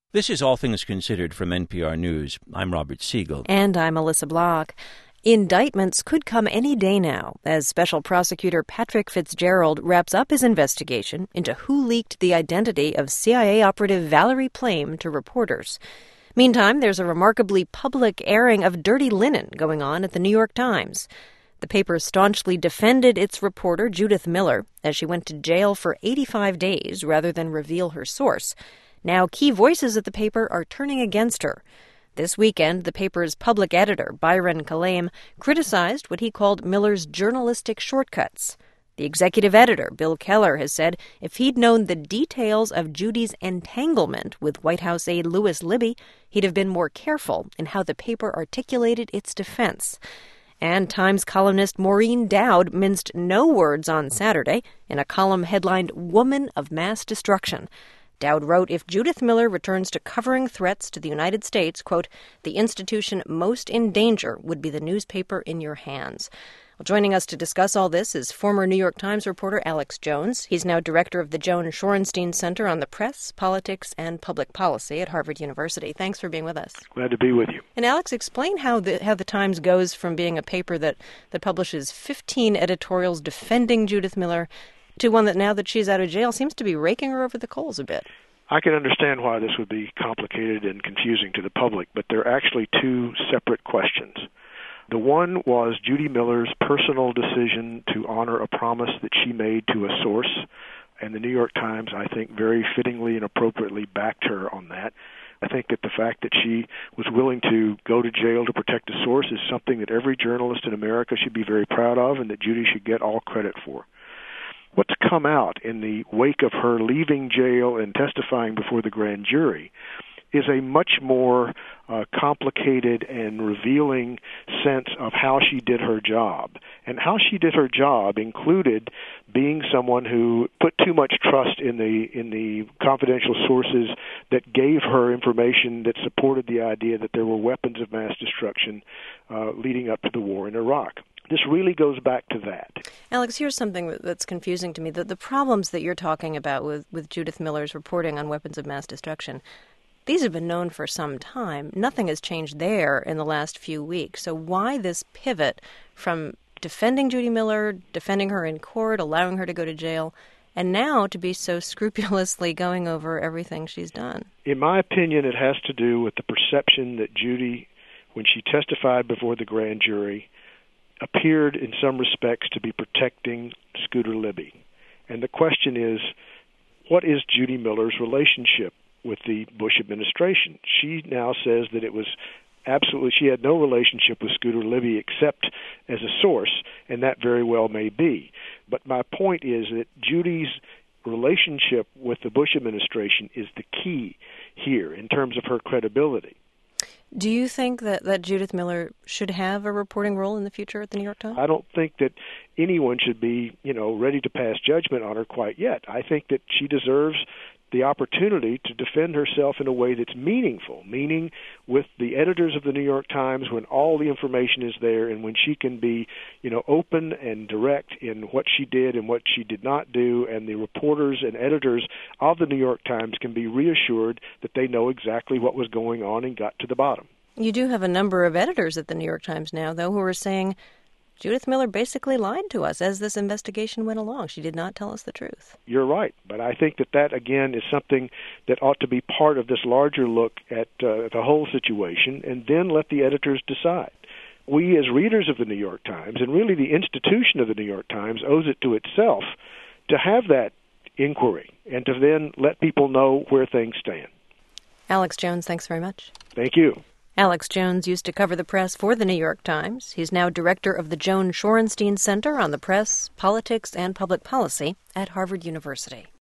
This is All Things Considered from NPR News. I'm Robert Siegel. And I'm Melissa Block. Indictments could come any day now as Special Prosecutor Patrick Fitzgerald wraps up his investigation into who leaked the identity of CIA operative Valerie Plame to reporters. Meantime, there's a remarkably public airing of dirty linen going on at the New York Times. The paper staunchly defended its reporter, Judith Miller, as she went to jail for 85 days rather than reveal her source. Now, key voices at the paper are turning against her. This weekend, the paper's public editor, Byron Kalame, criticized what he called Miller's journalistic shortcuts. The executive editor, Bill Keller, has said if he'd known the details of Judy's entanglement with White House aide Louis Libby, he'd have been more careful in how the paper articulated its defense. And Times columnist Maureen Dowd minced no words on Saturday in a column headlined "Woman of Mass Destruction." Dowd wrote, if Judith Miller returns to covering threats to the United States, quote, the institution most in danger would be the newspaper in your hands. Well, joining us to discuss all this is former New York Times reporter Alex Jones. He's now director of the Joan Shorenstein Center on the Press, Politics, and Public Policy at Harvard University. Thanks for being with us. Glad to be with you. And Alex, explain how the Times goes from being a paper that publishes 15 editorials defending Judith Miller to one that, now that she's out of jail, seems to be raking her over the coals a bit. I can understand why this would be complicated and confusing to the public, but they're actually two separate questions. The one was Judy Miller's personal decision to honor a promise that she made to a source, and the New York Times, I think, very fittingly and appropriately backed her on that. I think that the fact that she was willing to go to jail to protect a source is something that every journalist in America should be very proud of and that Judy should get all credit for. What's come out in the wake of her leaving jail and testifying before the grand jury is a much more complicated and revealing sense of how she did her job. And how she did her job included being someone who put too much trust in the confidential sources that gave her information that supported the idea that there were weapons of mass destruction leading up to the war in Iraq. This really goes back to that. Alex, here's something that's confusing to me. The problems that you're talking about with Judith Miller's reporting on weapons of mass destruction, these have been known for some time. Nothing has changed there in the last few weeks. So why this pivot from defending Judy Miller, defending her in court, allowing her to go to jail, and now to be so scrupulously going over everything she's done? In my opinion, it has to do with the perception that Judy, when she testified before the grand jury, appeared in some respects to be protecting Scooter Libby. And the question is, what is Judy Miller's relationship with the Bush administration? She now says that it was absolutely, she had no relationship with Scooter Libby except as a source, and that very well may be. But my point is that Judy's relationship with the Bush administration is the key here in terms of her credibility. Do you think that Judith Miller should have a reporting role in the future at the New York Times? I don't think that anyone should be, ready to pass judgment on her quite yet. I think that she deserves the opportunity to defend herself in a way that's meaningful, meaning with the editors of the New York Times when all the information is there and when she can be, open and direct in what she did and what she did not do, and the reporters and editors of the New York Times can be reassured that they know exactly what was going on and got to the bottom. You do have a number of editors at the New York Times now, though, who are saying Judith Miller basically lied to us as this investigation went along. She did not tell us the truth. You're right, but I think that again, is something that ought to be part of this larger look at the whole situation, and then let the editors decide. We, as readers of the New York Times, and really the institution of the New York Times, owes it to itself to have that inquiry and to then let people know where things stand. Alex Jones, thanks very much. Thank you. Alex Jones used to cover the press for the New York Times. He's now director of the Joan Shorenstein Center on the Press, Politics, and Public Policy at Harvard University.